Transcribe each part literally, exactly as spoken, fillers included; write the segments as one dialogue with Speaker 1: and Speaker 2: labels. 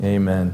Speaker 1: Amen.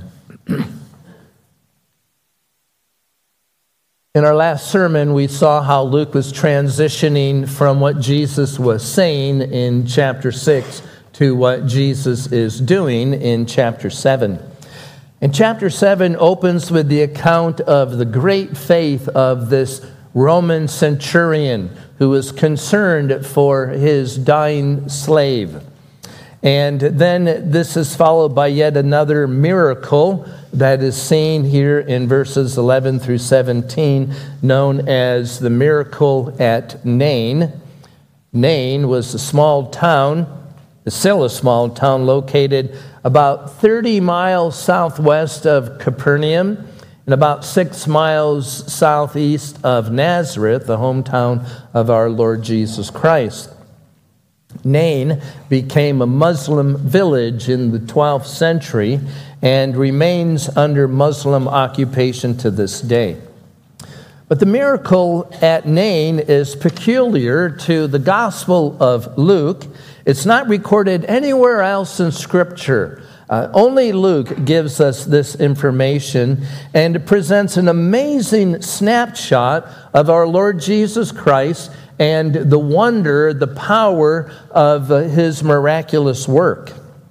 Speaker 1: In our last sermon, we saw how Luke was transitioning from what Jesus was saying in chapter six to what Jesus is doing in chapter seven. And chapter seven opens with the account of the great faith of this Roman centurion who was concerned for his dying slave. And then this is followed by yet another miracle that is seen here in verses eleven through seventeen, known as the miracle at Nain. Nain was a small town, still a small town located about thirty miles southwest of Capernaum and about six miles southeast of Nazareth, the hometown of our Lord Jesus Christ. Nain became a Muslim village in the twelfth century and remains under Muslim occupation to this day. But the miracle at Nain is peculiar to the Gospel of Luke. It's not recorded anywhere else in Scripture. Uh, only Luke gives us this information, and it presents an amazing snapshot of our Lord Jesus Christ and the wonder, the power of uh, his miraculous work.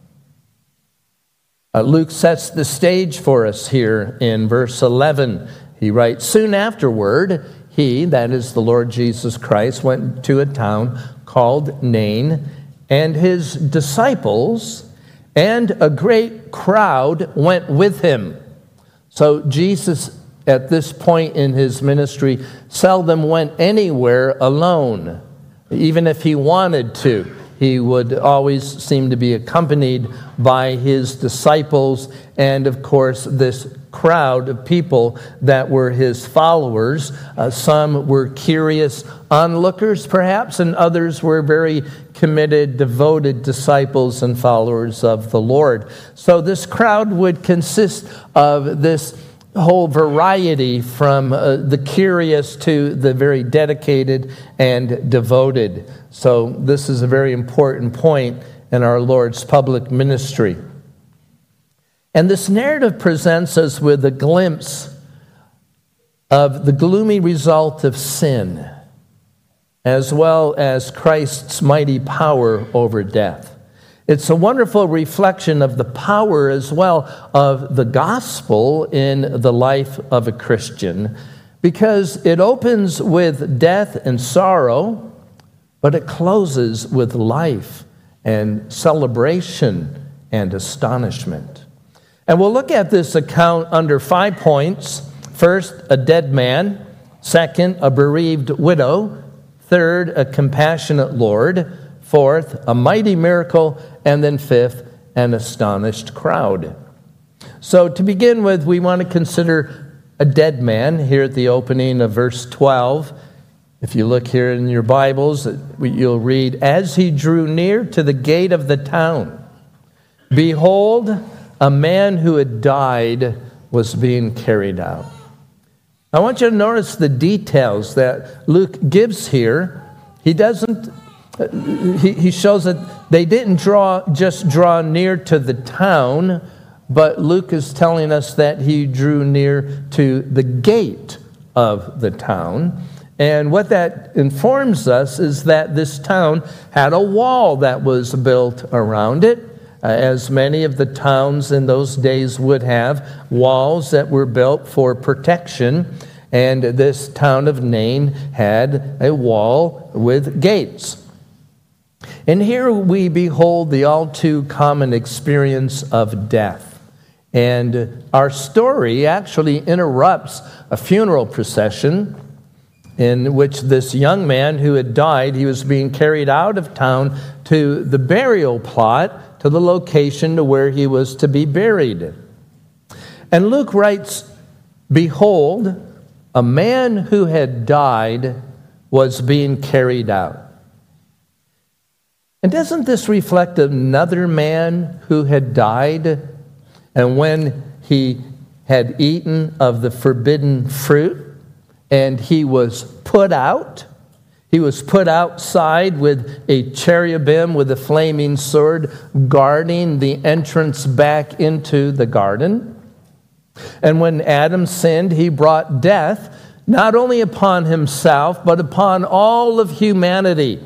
Speaker 1: Uh, Luke sets the stage for us here in verse eleven. He writes, "Soon afterward, he," that is the Lord Jesus Christ, "went to a town called Nain, and his disciples and a great crowd went with him." So Jesus, at this point in his ministry, seldom went anywhere alone. Even if he wanted to, he would always seem to be accompanied by his disciples and, of course, this crowd of people that were his followers. Uh, some were curious onlookers, perhaps, and others were very committed, devoted disciples and followers of the Lord. So this crowd would consist of this whole variety, from uh, the curious to the very dedicated and devoted. So this is a very important point in our Lord's public ministry. And this narrative presents us with a glimpse of the gloomy result of sin, as well as Christ's mighty power over death. It's a wonderful reflection of the power as well of the gospel in the life of a Christian, because it opens with death and sorrow, but it closes with life and celebration and astonishment. And we'll look at this account under five points. First, a dead man. Second, a bereaved widow. Third, a compassionate Lord. Fourth, a mighty miracle. And then fifth, an astonished crowd. So to begin with, we want to consider a dead man here at the opening of verse twelve. If you look here in your Bibles, you'll read, "As he drew near to the gate of the town, behold, a man who had died was being carried out." I want you to notice the details that Luke gives here. He doesn't, he, he shows that they didn't draw just draw near to the town, but Luke is telling us that he drew near to the gate of the town. And what that informs us is that this town had a wall that was built around it, uh, as many of the towns in those days would have walls that were built for protection. And this town of Nain had a wall with gates. And here we behold the all too common experience of death. And our story actually interrupts a funeral procession in which this young man who had died, he was being carried out of town to the burial plot, to the location to where he was to be buried. And Luke writes, "Behold, a man who had died was being carried out." And doesn't this reflect another man who had died? And when he had eaten of the forbidden fruit and he was put out, he He was put outside with a cherubim with a flaming sword guarding the entrance back into the garden. And when Adam sinned, he brought death not only upon himself, but upon all of humanity.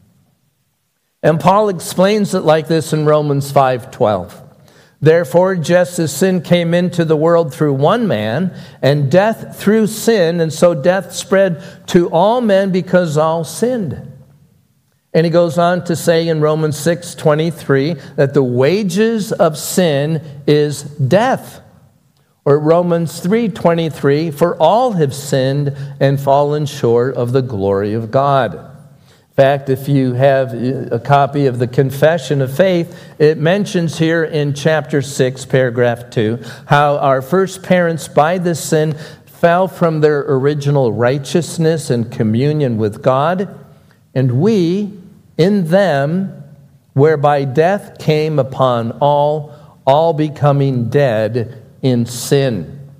Speaker 1: And Paul explains it like this in Romans five twelve. Therefore, just as sin came into the world through one man, and death through sin, and so death spread to all men because all sinned. And he goes on to say in Romans six twenty-three that the wages of sin is death. Or Romans three twenty-three, for all have sinned and fallen short of the glory of God. In fact, if you have a copy of the Confession of Faith, it mentions here in chapter six, paragraph two, how our first parents by this sin fell from their original righteousness and communion with God, and we, in them, whereby death came upon all, all becoming dead in sin.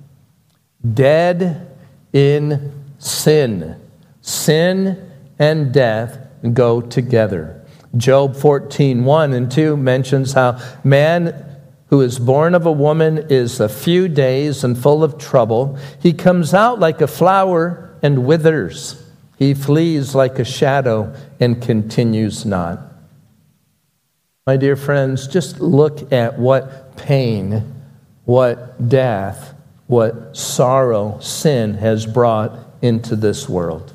Speaker 1: Dead in sin. Sin and death go together. Job fourteen, one and two mentions how man who is born of a woman is a few days and full of trouble. He comes out like a flower and withers. He flees like a shadow and continues not. My dear friends, just look at what pain, what death, what sorrow sin has brought into this world.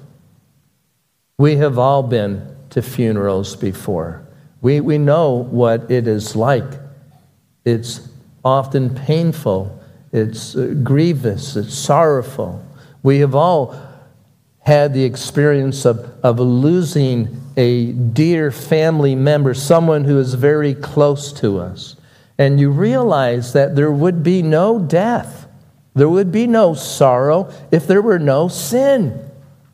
Speaker 1: We have all been to funerals before. We, we know what it is like. It's often painful. It's uh, grievous. It's sorrowful. We have all had the experience of, of losing a dear family member, someone who is very close to us. And you realize that there would be no death. There would be no sorrow if there were no sin.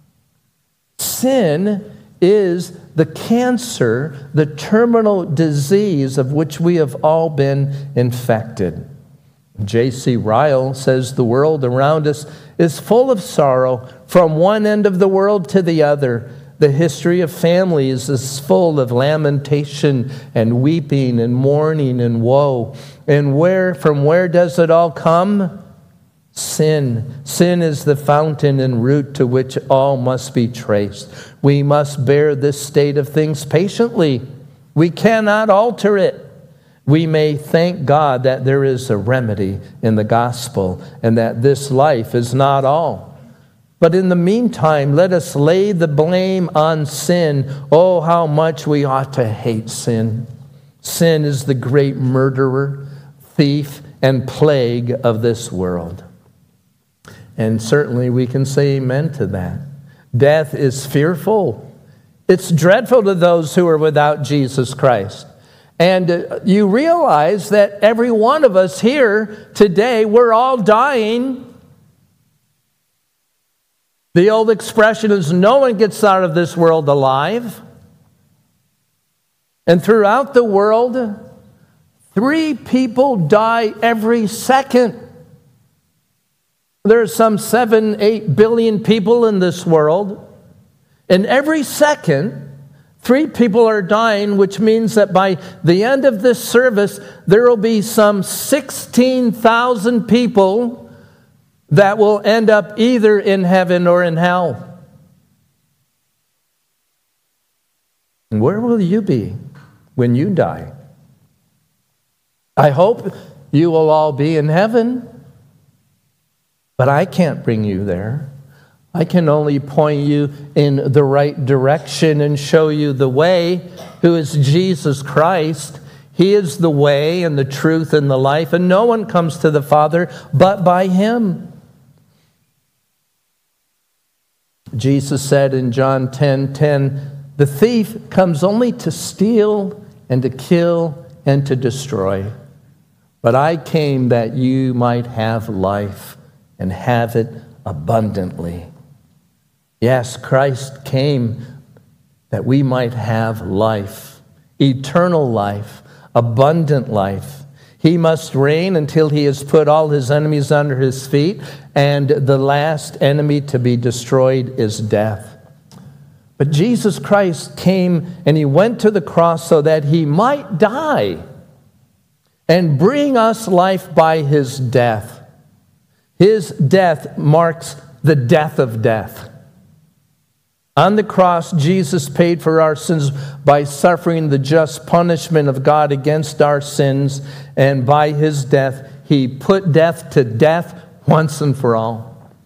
Speaker 1: Sin is the cancer, the terminal disease of which we have all been infected. J C Ryle says the world around us is full of sorrow from one end of the world to the other. The history of families is full of lamentation and weeping and mourning and woe. And where, from where does it all come? Sin. Sin is the fountain and root to which all must be traced. We must bear this state of things patiently. We cannot alter it. We may thank God that there is a remedy in the gospel and that this life is not all. But in the meantime, let us lay the blame on sin. Oh, how much we ought to hate sin. Sin is the great murderer, thief, and plague of this world. And certainly we can say amen to that. Death is fearful. It's dreadful to those who are without Jesus Christ. And you realize that every one of us here today, we're all dying. The old expression is no one gets out of this world alive. And throughout the world, three people die every second. There are some seven, eight billion people in this world. And every second, three people are dying, which means that by the end of this service, there will be some sixteen thousand people that will end up either in heaven or in hell. And where will you be when you die? I hope you will all be in heaven, but I can't bring you there. I can only point you in the right direction and show you the way, who is Jesus Christ. He is the way and the truth and the life, and no one comes to the Father but by Him. Jesus said in John ten ten, the thief comes only to steal and to kill and to destroy. But I came that you might have life and have it abundantly. Yes, Christ came that we might have life, eternal life, abundant life. He must reign until He has put all His enemies under His feet, and the last enemy to be destroyed is death. But Jesus Christ came and he went to the cross so that he might die and bring us life by his death. His death marks the death of death. On the cross, Jesus paid for our sins by suffering the just punishment of God against our sins, and by his death, he put death to death once and for all.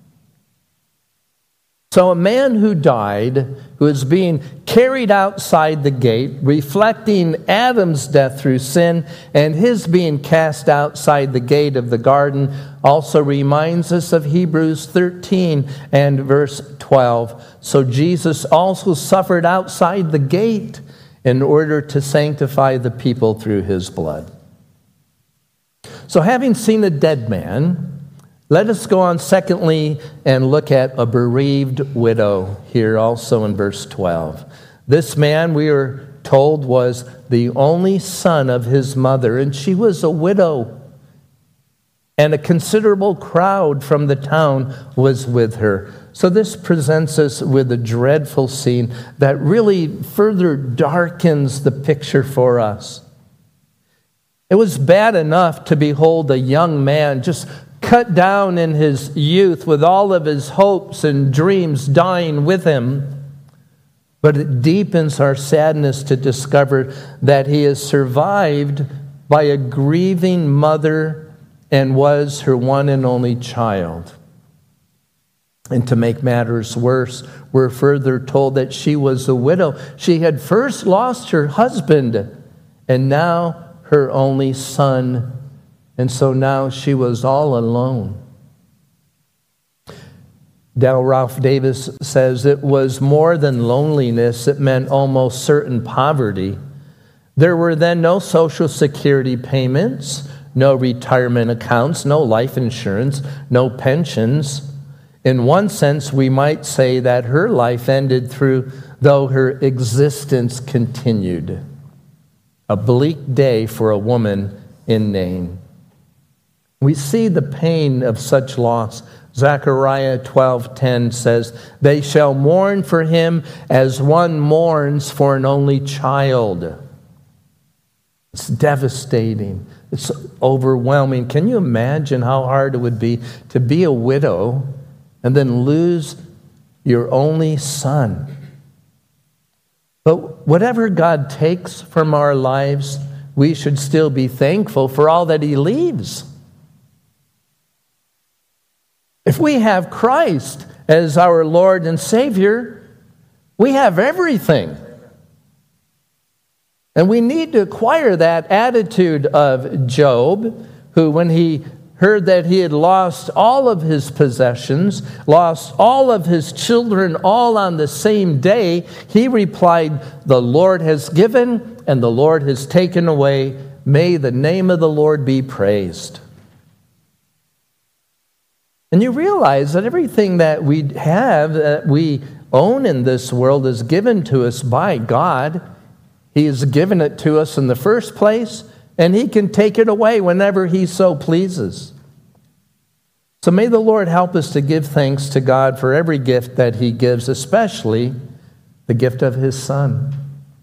Speaker 1: So a man who died, who is being carried outside the gate, reflecting Adam's death through sin and his being cast outside the gate of the garden, also reminds us of Hebrews thirteen and verse twelve. So Jesus also suffered outside the gate in order to sanctify the people through his blood. So having seen a dead man, let us go on secondly and look at a bereaved widow here also in verse twelve. This man, we are told, was the only son of his mother, and she was a widow. And a considerable crowd from the town was with her. So this presents us with a dreadful scene that really further darkens the picture for us. It was bad enough to behold a young man just cut down in his youth with all of his hopes and dreams dying with him. But it deepens our sadness to discover that he is survived by a grieving mother and was her one and only child. And to make matters worse, we're further told that she was a widow. She had first lost her husband and now her only son. And so now she was all alone. Dale Ralph Davis says it was more than loneliness. It meant almost certain poverty. There were then no Social Security payments, no retirement accounts, no life insurance, no pensions. In one sense, we might say that her life ended through, though her existence continued. A bleak day for a woman in Nain. We see the pain of such loss. Zechariah twelve ten says, "They shall mourn for him as one mourns for an only child." It's devastating. It's overwhelming. Can you imagine how hard it would be to be a widow and then lose your only son? But whatever God takes from our lives, we should still be thankful for all that he leaves. If we have Christ as our Lord and Savior, we have everything. And we need to acquire that attitude of Job, who when he heard that he had lost all of his possessions, lost all of his children all on the same day, he replied, "The Lord has given and the Lord has taken away. May the name of the Lord be praised." And you realize that everything that we have, that we own in this world, is given to us by God. He has given it to us in the first place, and he can take it away whenever he so pleases. So may the Lord help us to give thanks to God for every gift that he gives, especially the gift of his Son.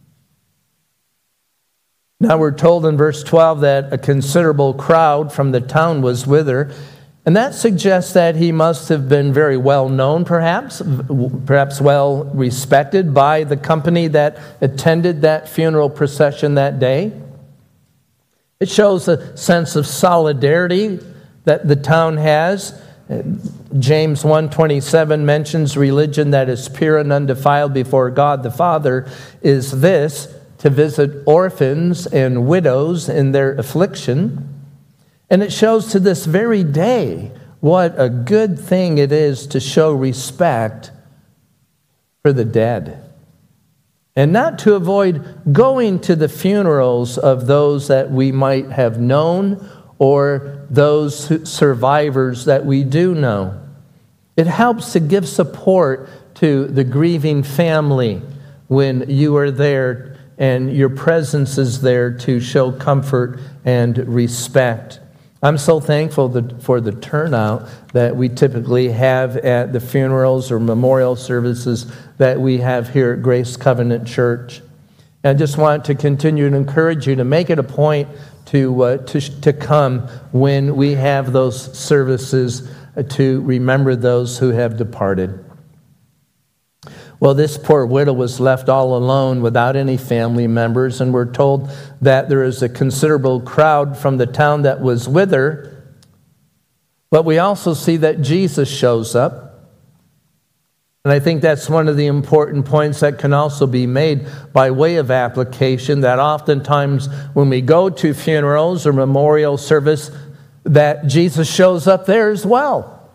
Speaker 1: Now we're told in verse twelve that a considerable crowd from the town was with her. And that suggests that he must have been very well known, perhaps, perhaps well respected by the company that attended that funeral procession that day. It shows a sense of solidarity that the town has. James one twenty-seven mentions religion that is pure and undefiled before God the Father is this, to visit orphans and widows in their affliction. And it shows to this very day what a good thing it is to show respect for the dead. And not to avoid going to the funerals of those that we might have known or those survivors that we do know. It helps to give support to the grieving family when you are there and your presence is there to show comfort and respect. I'm so thankful that, for the turnout that we typically have at the funerals or memorial services that we have here at Grace Covenant Church. And I just want to continue to encourage you to make it a point to, uh, to, to come when we have those services to remember those who have departed. Well, this poor widow was left all alone without any family members, and we're told that there is a considerable crowd from the town that was with her. But we also see that Jesus shows up. And I think that's one of the important points that can also be made by way of application, that oftentimes when we go to funerals or memorial service, that Jesus shows up there as well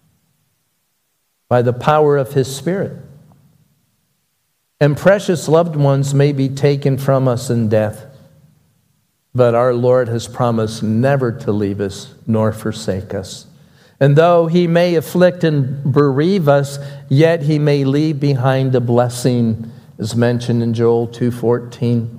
Speaker 1: by the power of his Spirit. And precious loved ones may be taken from us in death, but our Lord has promised never to leave us nor forsake us. And though he may afflict and bereave us, yet he may leave behind a blessing, as mentioned in Joel two fourteen.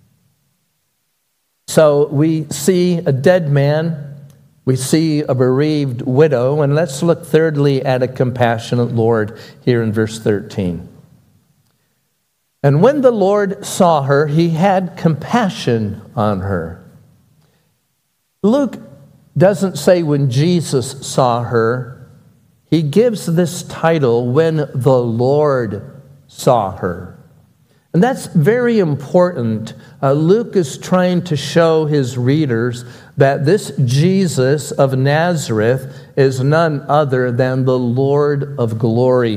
Speaker 1: So we see a dead man, we see a bereaved widow, and let's look thirdly at a compassionate Lord here in verse thirteen. And when the Lord saw her, he had compassion on her. Luke doesn't say when Jesus saw her. He gives this title, when the Lord saw her. And that's very important. Uh, Luke is trying to show his readers that this Jesus of Nazareth is none other than the Lord of glory.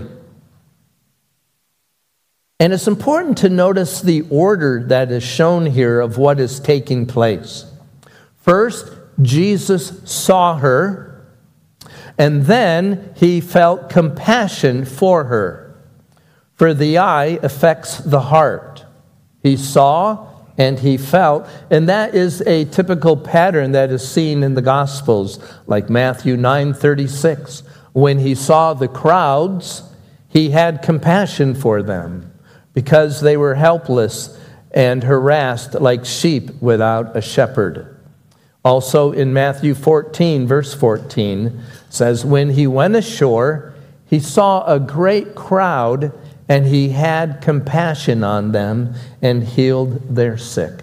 Speaker 1: And it's important to notice the order that is shown here of what is taking place. First, Jesus saw her, and then he felt compassion for her. For the eye affects the heart. He saw and he felt, and that is a typical pattern that is seen in the Gospels, like Matthew nine thirty-six. When he saw the crowds, he had compassion for them, because they were helpless and harassed like sheep without a shepherd. Also in Matthew fourteen, verse fourteen, says, when he went ashore, he saw a great crowd, and he had compassion on them and healed their sick.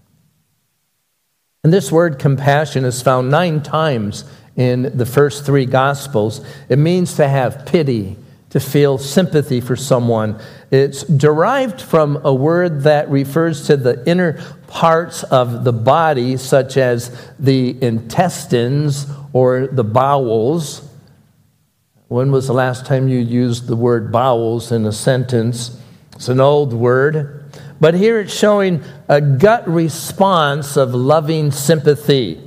Speaker 1: And this word compassion is found nine times in the first three Gospels. It means to have pity, to feel sympathy for someone. It's derived from a word that refers to the inner parts of the body, such as the intestines or the bowels. When was the last time you used the word bowels in a sentence? It's an old word. But here it's showing a gut response of loving sympathy,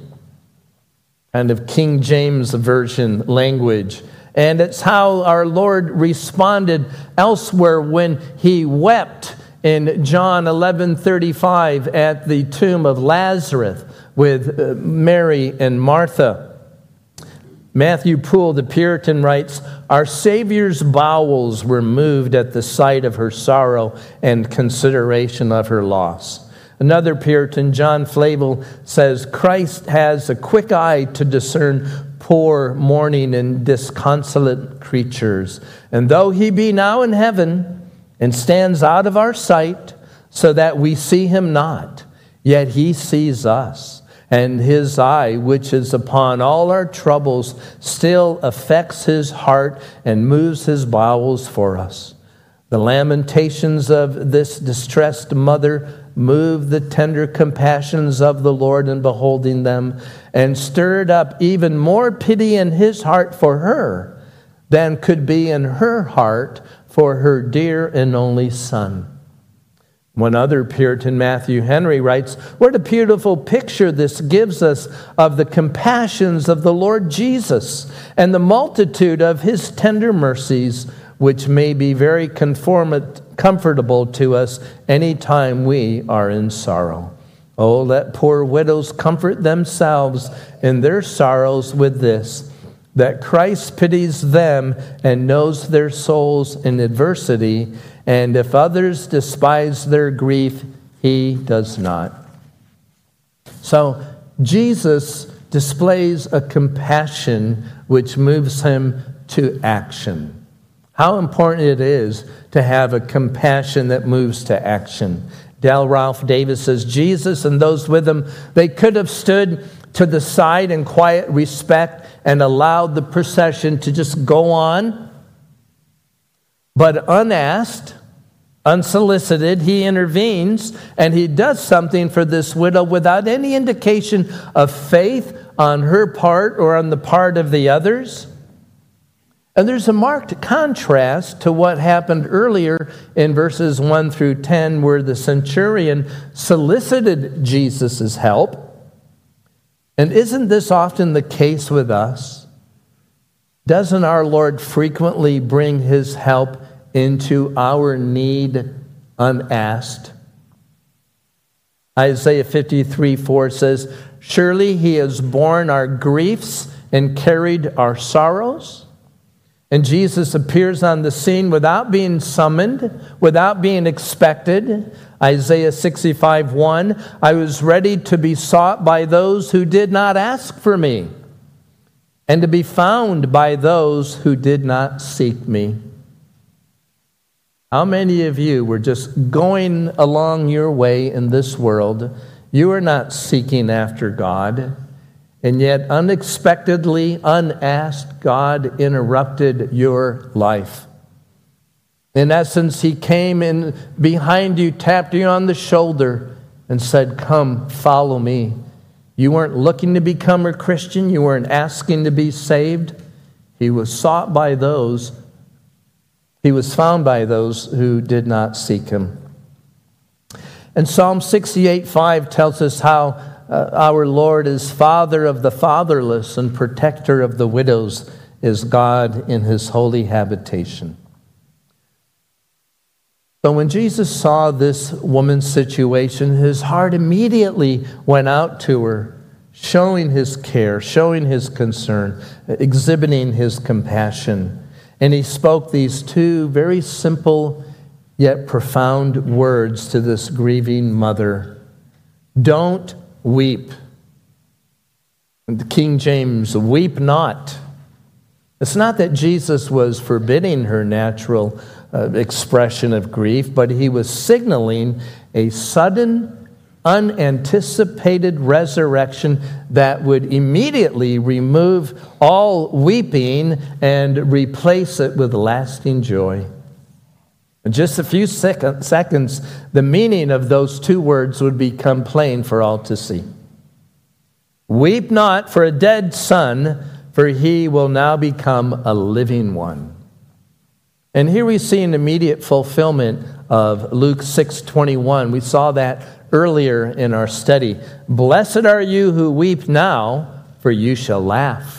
Speaker 1: kind of King James Version language. And it's how our Lord responded elsewhere when he wept in John eleven thirty-five at the tomb of Lazarus with Mary and Martha. Matthew Poole, the Puritan, writes, our Savior's bowels were moved at the sight of her sorrow and consideration of her loss. Another Puritan, John Flavel, says, Christ has a quick eye to discern poor, mourning, and disconsolate creatures. And though he be now in heaven and stands out of our sight so that we see him not, yet he sees us. And his eye, which is upon all our troubles, still affects his heart and moves his bowels for us. The lamentations of this distressed mother moved the tender compassions of the Lord in beholding them, and stirred up even more pity in his heart for her than could be in her heart for her dear and only Son. One other Puritan, Matthew Henry, writes, what a beautiful picture this gives us of the compassions of the Lord Jesus and the multitude of his tender mercies, which may be very conform- comfortable to us any time we are in sorrow. Oh, let poor widows comfort themselves in their sorrows with this, that Christ pities them and knows their souls in adversity, and if others despise their grief, he does not. So Jesus displays a compassion which moves him to action. How important it is to have a compassion that moves to action. Dale Ralph Davis says, Jesus and those with him, they could have stood to the side in quiet respect and allowed the procession to just go on. But unasked, unsolicited, he intervenes and he does something for this widow without any indication of faith on her part or on the part of the others. And there's a marked contrast to what happened earlier in verses one through ten, where the centurion solicited Jesus' help. And isn't this often the case with us? Doesn't our Lord frequently bring his help into our need unasked? Isaiah fifty-three four says, surely he has borne our griefs and carried our sorrows. And Jesus appears on the scene without being summoned, without being expected. Isaiah sixty-five one, I was ready to be sought by those who did not ask for me, and to be found by those who did not seek me. How many of you were just going along your way in this world? You are not seeking after God. And yet, unexpectedly, unasked, God interrupted your life. In essence, he came in behind you, tapped you on the shoulder, and said, come, follow me. You weren't looking to become a Christian. You weren't asking to be saved. He was sought by those. He was found by those who did not seek him. And Psalm sixty-eight five tells us how Uh, our Lord is Father of the fatherless and protector of the widows, is God in his holy habitation. So when Jesus saw this woman's situation, his heart immediately went out to her, showing his care, showing his concern, exhibiting his compassion. And he spoke these two very simple yet profound words to this grieving mother. Don't weep. The King James, weep not. It's not that Jesus was forbidding her natural uh, expression of grief, but he was signaling a sudden, unanticipated resurrection that would immediately remove all weeping and replace it with lasting joy. In just a few sec- seconds, the meaning of those two words would become plain for all to see. Weep not for a dead son, for he will now become a living one. And here we see an immediate fulfillment of Luke six twenty-one. We saw that earlier in our study. Blessed are you who weep now, for you shall laugh.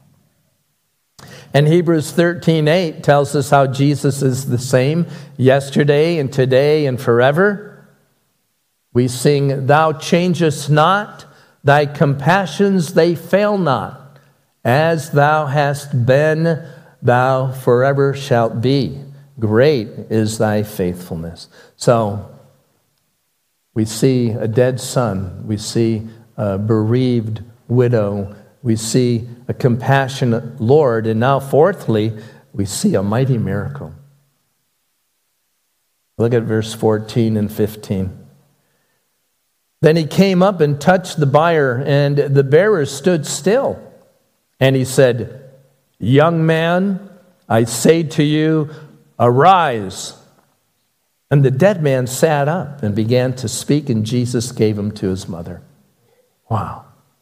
Speaker 1: And Hebrews thirteen eight tells us how Jesus is the same yesterday and today and forever. We sing, thou changest not, thy compassions they fail not. As thou hast been, thou forever shalt be. Great is thy faithfulness. So we see a dead son. We see a bereaved widow. We see a compassionate Lord. And now, fourthly, we see a mighty miracle. Look at verse fourteen and fifteen. Then he came up and touched the bier, and the bearers stood still. And he said, young man, I say to you, arise. And the dead man sat up and began to speak, and Jesus gave him to his mother. Wow.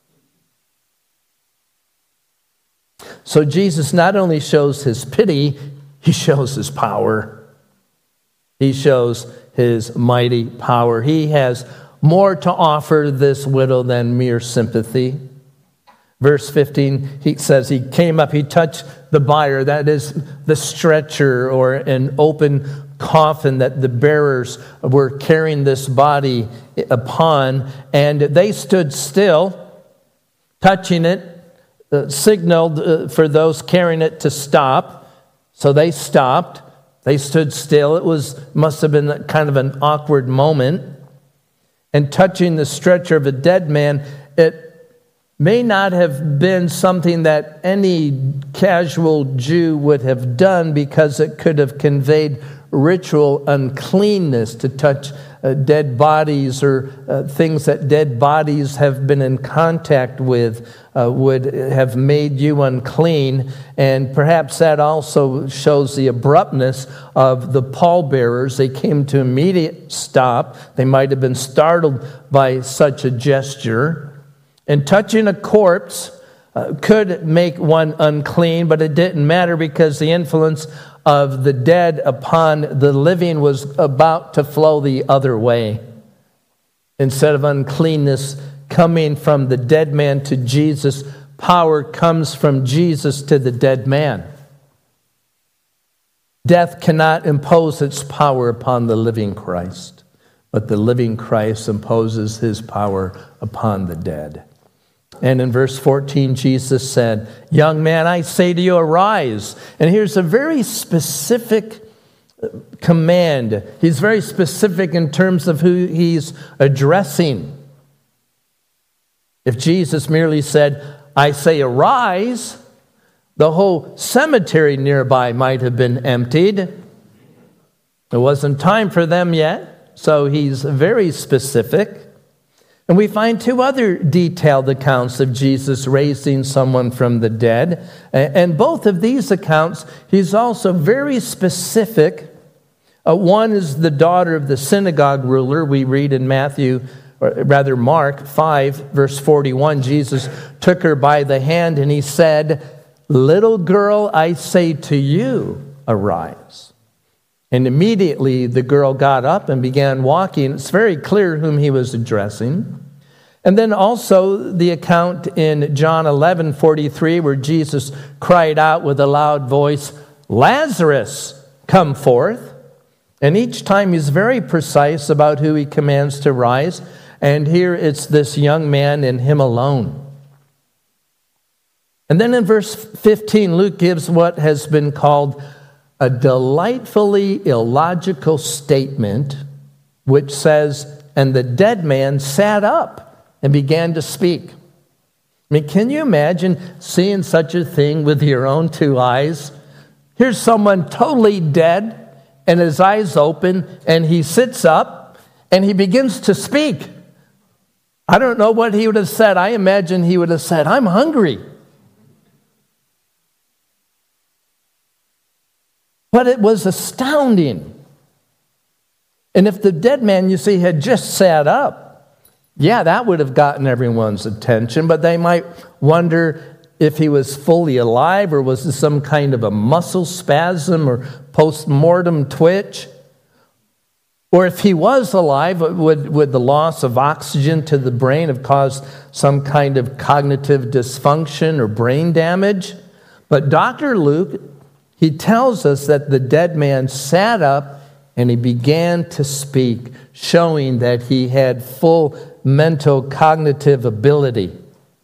Speaker 1: So Jesus not only shows his pity, he shows his power. He shows his mighty power. He has more to offer this widow than mere sympathy. Verse fifteen, he says he came up, he touched the bier, that is the stretcher or an open coffin that the bearers were carrying this body upon, and they stood still, touching it, uh, signaled uh, for those carrying it to stop. So they stopped. They stood still. It was must have been kind of an awkward moment. And touching the stretcher of a dead man, it may not have been something that any casual Jew would have done because it could have conveyed ritual uncleanness to touch uh, dead bodies or uh, things that dead bodies have been in contact with uh, would have made you unclean. And perhaps that also shows the abruptness of the pallbearers. They came to immediate stop. They might have been startled by such a gesture. And touching a corpse uh, could make one unclean, but it didn't matter because the influence of the dead upon the living was about to flow the other way. Instead of uncleanness coming from the dead man to Jesus, power comes from Jesus to the dead man. Death cannot impose its power upon the living Christ, but the living Christ imposes his power upon the dead. And in verse fourteen, Jesus said, "Young man, I say to you, arise." And here's a very specific command. He's very specific in terms of who he's addressing. If Jesus merely said, "I say, arise," the whole cemetery nearby might have been emptied. It wasn't time for them yet, so he's very specific. And we find two other detailed accounts of Jesus raising someone from the dead. And both of these accounts, he's also very specific. Uh, one is the daughter of the synagogue ruler. We read in Matthew, or rather Mark five, verse forty-one, Jesus took her by the hand and he said, "Little girl, I say to you, arise." And immediately the girl got up and began walking. It's very clear whom he was addressing. And then also the account in John eleven forty-three where Jesus cried out with a loud voice, "Lazarus, come forth." And each time he's very precise about who he commands to rise. And here it's this young man and him alone. And then in verse fifteen, Luke gives what has been called a delightfully illogical statement, which says, "And the dead man sat up and began to speak." I mean, can you imagine seeing such a thing with your own two eyes? Here's someone totally dead, and his eyes open, and he sits up, and he begins to speak. I don't know what he would have said. I imagine he would have said, "I'm hungry." But it was astounding. And if the dead man, you see, had just sat up, yeah, that would have gotten everyone's attention, but they might wonder if he was fully alive or was this some kind of a muscle spasm or post-mortem twitch. Or if he was alive, would, would the loss of oxygen to the brain have caused some kind of cognitive dysfunction or brain damage? But Doctor Luke, he tells us that the dead man sat up and he began to speak, showing that he had full mental cognitive ability.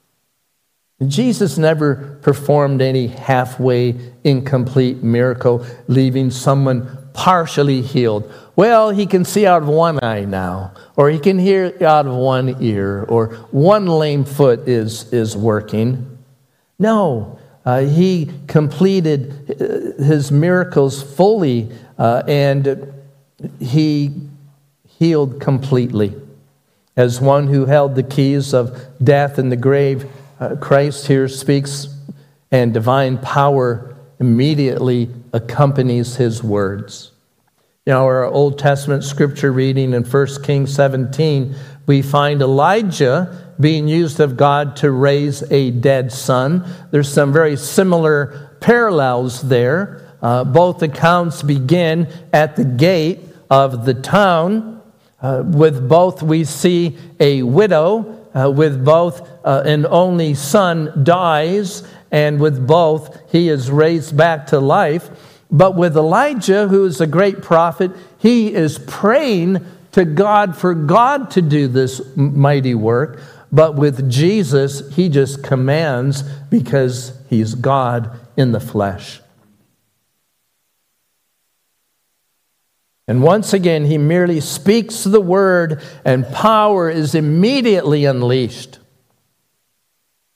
Speaker 1: Jesus never performed any halfway incomplete miracle, leaving someone partially healed. Well, he can see out of one eye now, or he can hear out of one ear, or one lame foot is, is working. No. Uh, he completed his miracles fully, uh, and he healed completely. As one who held the keys of death and the grave, uh, Christ here speaks, and divine power immediately accompanies his words. You know, our Old Testament scripture reading in First Kings seventeen, we find Elijah being used of God to raise a dead son. There's some very similar parallels there. Uh, both accounts begin at the gate of the town. Uh, with both we see a widow. Uh, with both uh, an only son dies. And with both he is raised back to life. But with Elijah, who is a great prophet, he is praying to God for God to do this mighty work. But with Jesus, he just commands because he's God in the flesh. And once again, he merely speaks the word and power is immediately unleashed.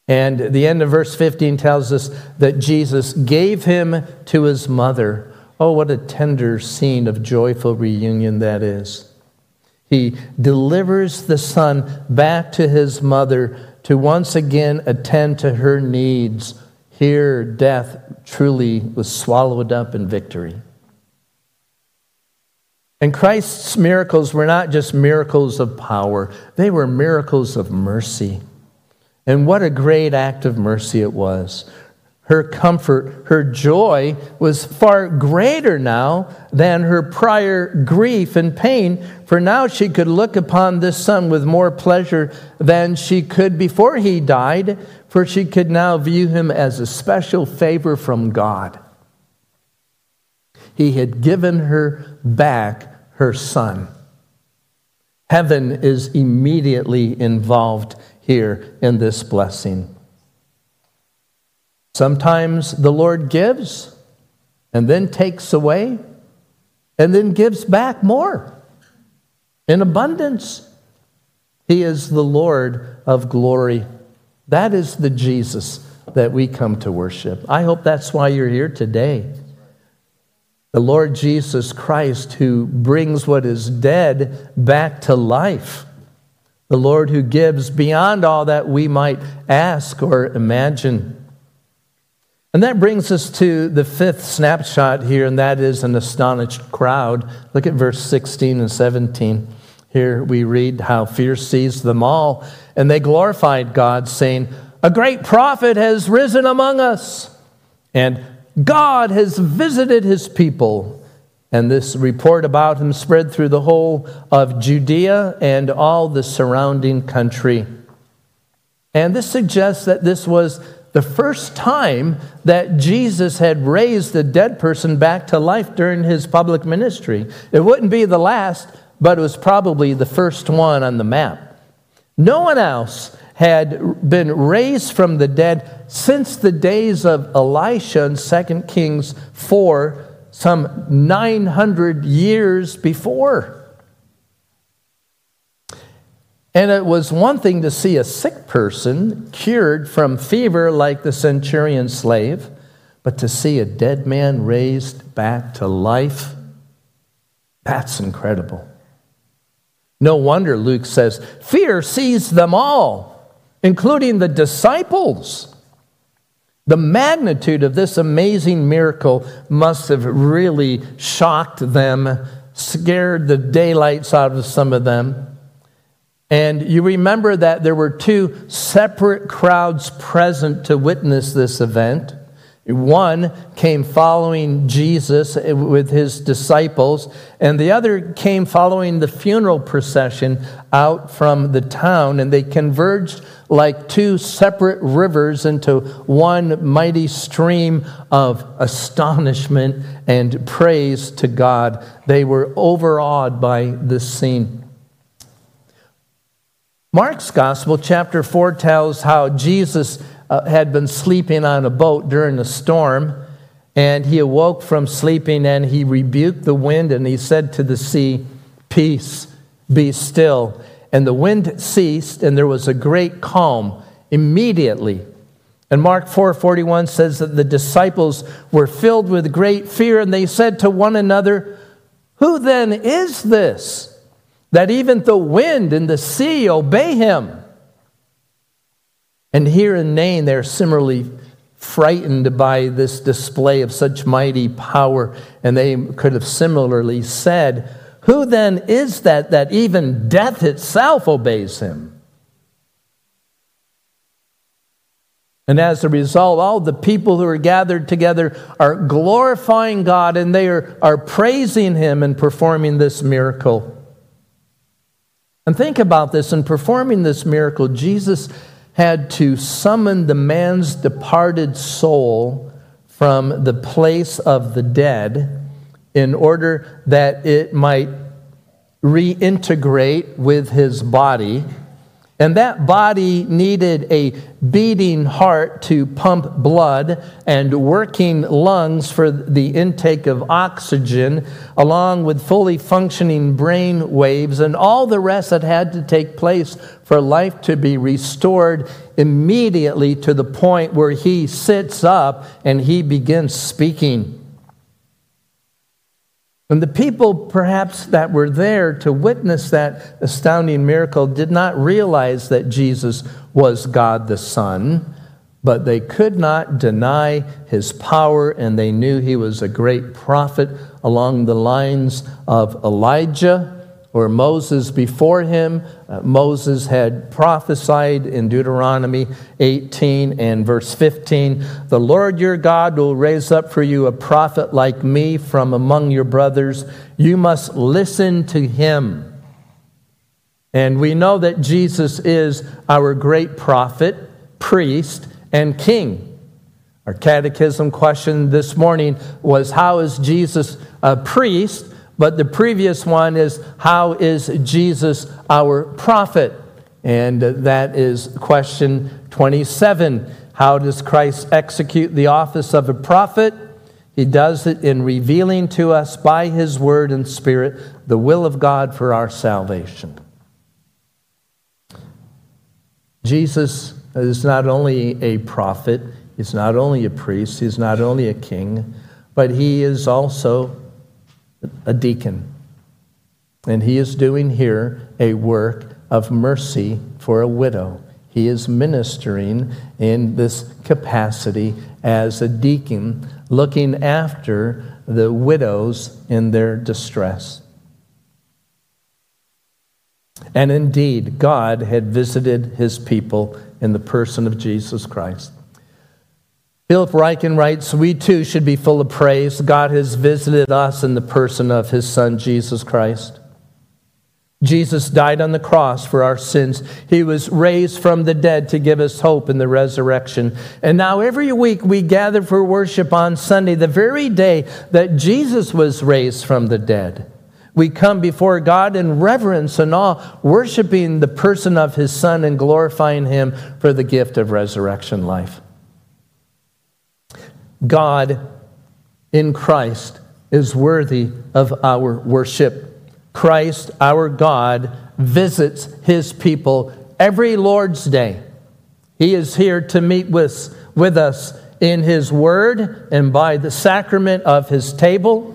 Speaker 1: And the end of verse fifteen tells us that Jesus gave him to his mother. Oh, what a tender scene of joyful reunion that is. He delivers the son back to his mother to once again attend to her needs. Here, death truly was swallowed up in victory. And Christ's miracles were not just miracles of power, they were miracles of mercy. And what a great act of mercy it was. Her comfort, her joy was far greater now than her prior grief and pain, for now she could look upon this son with more pleasure than she could before he died, for she could now view him as a special favor from God. He had given her back her son. Heaven is immediately involved here in this blessing. Sometimes the Lord gives and then takes away and then gives back more in abundance. He is the Lord of glory. That is the Jesus that we come to worship. I hope that's why you're here today. The Lord Jesus Christ, who brings what is dead back to life. The Lord who gives beyond all that we might ask or imagine. And that brings us to the fifth snapshot here, and that is an astonished crowd. Look at verse sixteen and seventeen. Here we read how fear seized them all, and they glorified God, saying, "A great prophet has risen among us, and God has visited his people." And this report about him spread through the whole of Judea and all the surrounding country. And this suggests that this was the first time that Jesus had raised a dead person back to life during his public ministry. It wouldn't be the last, but it was probably the first one on the map. No one else had been raised from the dead since the days of Elisha in Second Kings four, some nine hundred years before. And it was one thing to see a sick person cured from fever like the centurion slave, but to see a dead man raised back to life, that's incredible. No wonder Luke says, fear seized them all, including the disciples. The magnitude of this amazing miracle must have really shocked them, scared the daylights out of some of them. And you remember that there were two separate crowds present to witness this event. One came following Jesus with his disciples, and the other came following the funeral procession out from the town, and they converged like two separate rivers into one mighty stream of astonishment and praise to God. They were overawed by this scene. Mark's Gospel, chapter four, tells how Jesus uh, had been sleeping on a boat during a storm, and he awoke from sleeping, and he rebuked the wind, and he said to the sea, "Peace, be still." And the wind ceased, and there was a great calm immediately. And Mark four forty-one says that the disciples were filled with great fear, and they said to one another, "Who then is this, that even the wind and the sea obey him?" And here in Nain, they're similarly frightened by this display of such mighty power, and they could have similarly said, "Who then is that, that even death itself obeys him?" And as a result, all the people who are gathered together are glorifying God, and they are, are praising him and performing this miracle. And think about this. In performing this miracle, Jesus had to summon the man's departed soul from the place of the dead in order that it might reintegrate with his body. And that body needed a beating heart to pump blood and working lungs for the intake of oxygen, along with fully functioning brain waves and all the rest that had to take place for life to be restored immediately to the point where he sits up and he begins speaking. And the people perhaps that were there to witness that astounding miracle did not realize that Jesus was God the Son, but they could not deny his power, and they knew he was a great prophet along the lines of Elijah or Moses before him. Uh, Moses had prophesied in Deuteronomy eighteen and verse fifteen, "The Lord your God will raise up for you a prophet like me from among your brothers. You must listen to him." And we know that Jesus is our great prophet, priest, and king. Our catechism question this morning was, how is Jesus a priest? But the previous one is, how is Jesus our prophet? And that is question twenty-seven. How does Christ execute the office of a prophet? He does it in revealing to us by his word and spirit the will of God for our salvation. Jesus is not only a prophet, he's not only a priest, he's not only a king, but he is also a deacon. And he is doing here a work of mercy for a widow. He is ministering in this capacity as a deacon, looking after the widows in their distress. And indeed, God had visited his people in the person of Jesus Christ. Philip Ryken writes, "We too should be full of praise. God has visited us in the person of his Son, Jesus Christ. Jesus died on the cross for our sins. He was raised from the dead to give us hope in the resurrection. And now every week we gather for worship on Sunday, the very day that Jesus was raised from the dead. We come before God in reverence and awe, worshiping the person of his Son and glorifying him for the gift of resurrection life." God in Christ is worthy of our worship. Christ, our God, visits his people every Lord's Day. He is here to meet with, with us in his word and by the sacrament of his table.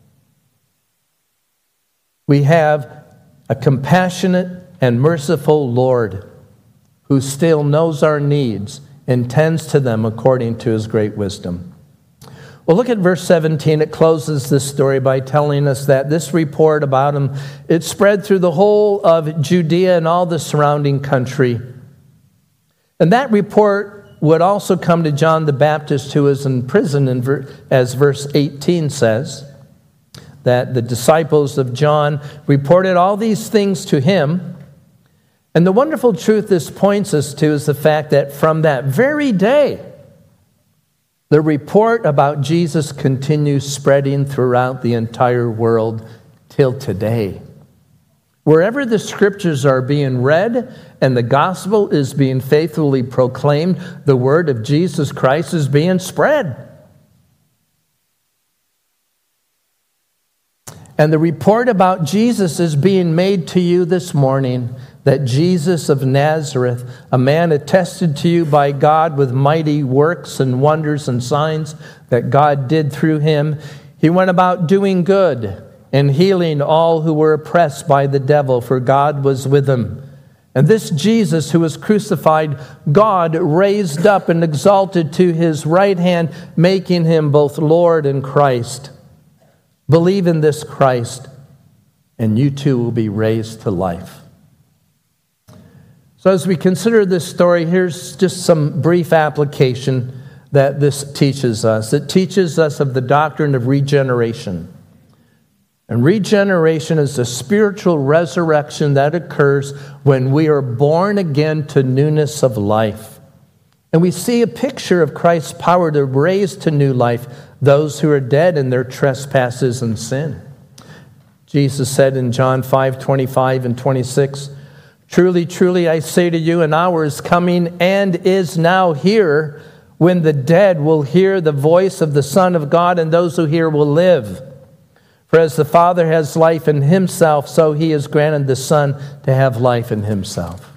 Speaker 1: We have a compassionate and merciful Lord who still knows our needs and tends to them according to his great wisdom. Well, look at verse seventeen. It closes this story by telling us that this report about him, it spread through the whole of Judea and all the surrounding country. And that report would also come to John the Baptist, who was in prison, as verse eighteen says, that the disciples of John reported all these things to him. And the wonderful truth this points us to is the fact that from that very day, the report about Jesus continues spreading throughout the entire world till today. Wherever the scriptures are being read and the gospel is being faithfully proclaimed, the word of Jesus Christ is being spread. And the report about Jesus is being made to you this morning, that Jesus of Nazareth, a man attested to you by God with mighty works and wonders and signs that God did through him, he went about doing good and healing all who were oppressed by the devil, for God was with him. And this Jesus who was crucified, God raised up and exalted to his right hand, making him both Lord and Christ. Believe in this Christ, and you too will be raised to life. So as we consider this story, here's just some brief application that this teaches us. It teaches us of the doctrine of regeneration. And regeneration is a spiritual resurrection that occurs when we are born again to newness of life. And we see a picture of Christ's power to raise to new life those who are dead in their trespasses and sin. Jesus said in John five, twenty-five and twenty-six, Truly, truly, I say to you, an hour is coming and is now here when the dead will hear the voice of the Son of God, and those who hear will live. For as the Father has life in himself, so he has granted the Son to have life in himself.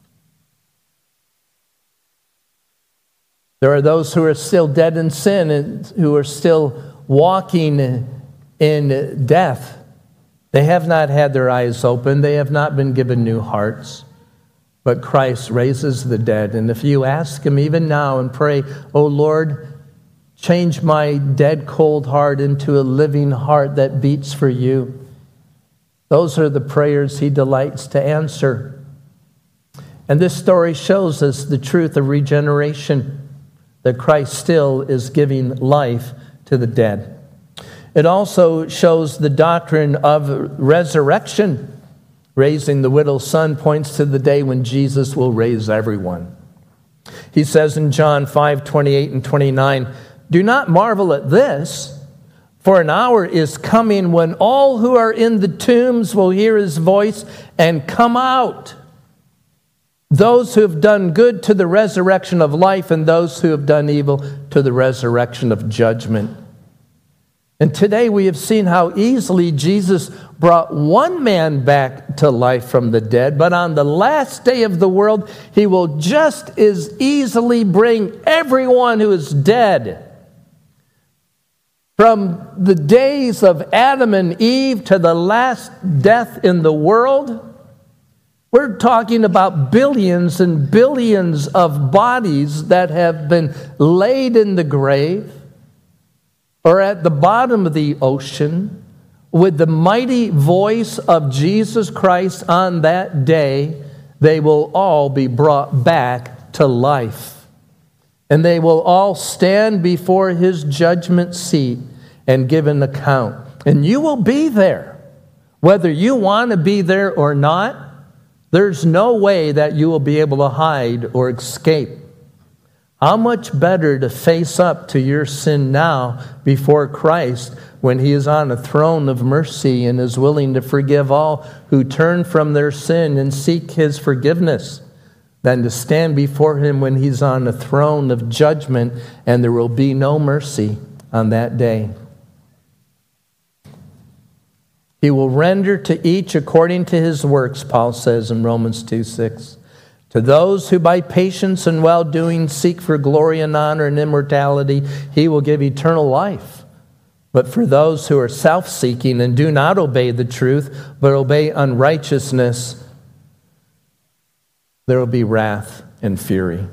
Speaker 1: There are those who are still dead in sin and who are still walking in death. They have not had their eyes opened. They have not been given new hearts. But Christ raises the dead. And if you ask him even now and pray, "Oh Lord, change my dead, cold heart into a living heart that beats for you," those are the prayers he delights to answer. And this story shows us the truth of regeneration, that Christ still is giving life to the dead. It also shows the doctrine of resurrection. Raising the widow's son points to the day when Jesus will raise everyone. He says in John five, twenty-eight and twenty-nine, "Do not marvel at this, for an hour is coming when all who are in the tombs will hear his voice and come out. Those who have done good to the resurrection of life, and those who have done evil to the resurrection of judgment." And today we have seen how easily Jesus brought one man back to life from the dead, but on the last day of the world, he will just as easily bring everyone who is dead. From the days of Adam and Eve to the last death in the world, we're talking about billions and billions of bodies that have been laid in the grave or at the bottom of the ocean. With the mighty voice of Jesus Christ on that day, they will all be brought back to life. And they will all stand before his judgment seat and give an account. And you will be there. Whether you want to be there or not, there's no way that you will be able to hide or escape. How much better to face up to your sin now before Christ when he is on a throne of mercy and is willing to forgive all who turn from their sin and seek his forgiveness, than to stand before him when he's on a throne of judgment and there will be no mercy on that day. He will render to each according to his works, Paul says in Romans two six. To those who by patience and well-doing seek for glory and honor and immortality, he will give eternal life. But for those who are self-seeking and do not obey the truth, but obey unrighteousness, there will be wrath and fury.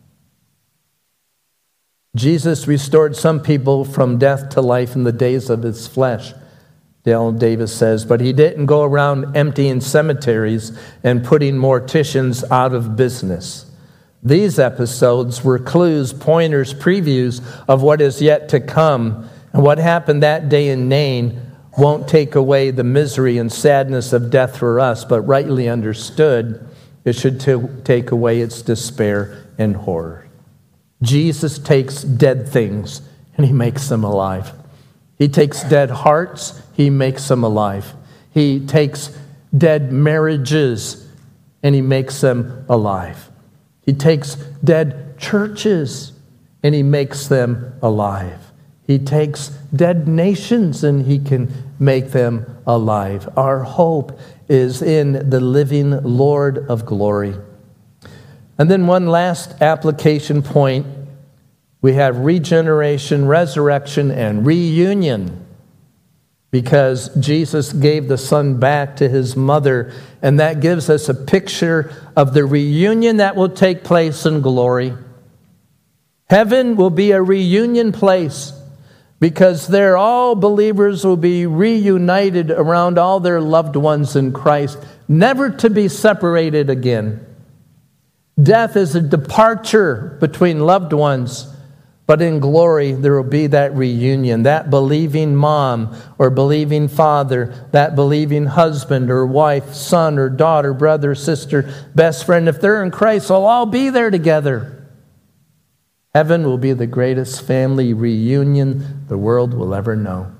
Speaker 1: Jesus restored some people from death to life in the days of his flesh, Dale Davis says, but he didn't go around emptying cemeteries and putting morticians out of business. These episodes were clues, pointers, previews of what is yet to come. And what happened that day in Nain won't take away the misery and sadness of death for us, but rightly understood, it should t- take away its despair and horror. Jesus takes dead things and he makes them alive. He takes dead hearts, he makes them alive. He takes dead marriages and he makes them alive. He takes dead churches and he makes them alive. He takes dead nations and he can make them alive. Our hope is in the living Lord of glory. And then one last application point. We have regeneration, resurrection, and reunion, because Jesus gave the Son back to his mother, and that gives us a picture of the reunion that will take place in glory. Heaven will be a reunion place, because there all believers will be reunited around all their loved ones in Christ, never to be separated again. Death is a departure between loved ones. But in glory, there will be that reunion, that believing mom or believing father, that believing husband or wife, son or daughter, brother, sister, best friend. If they're in Christ, they'll all be there together. Heaven will be the greatest family reunion the world will ever know.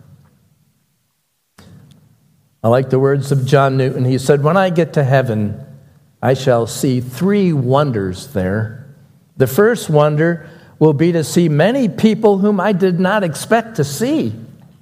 Speaker 1: I like the words of John Newton. He said, when I get to heaven, I shall see three wonders there. The first wonder will be to see many people whom I did not expect to see.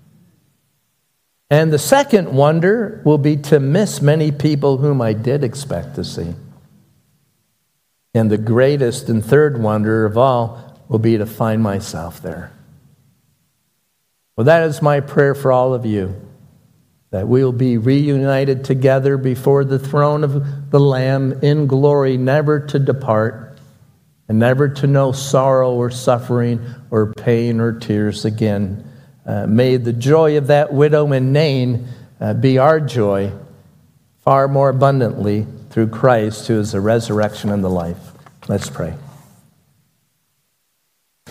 Speaker 1: And the second wonder will be to miss many people whom I did expect to see. And the greatest and third wonder of all will be to find myself there. Well, that is my prayer for all of you, that we'll be reunited together before the throne of the Lamb in glory, never to depart, and never to know sorrow or suffering or pain or tears again. Uh, may the joy of that widow in Nain uh, be our joy far more abundantly through Christ, who is the resurrection and the life. Let's pray.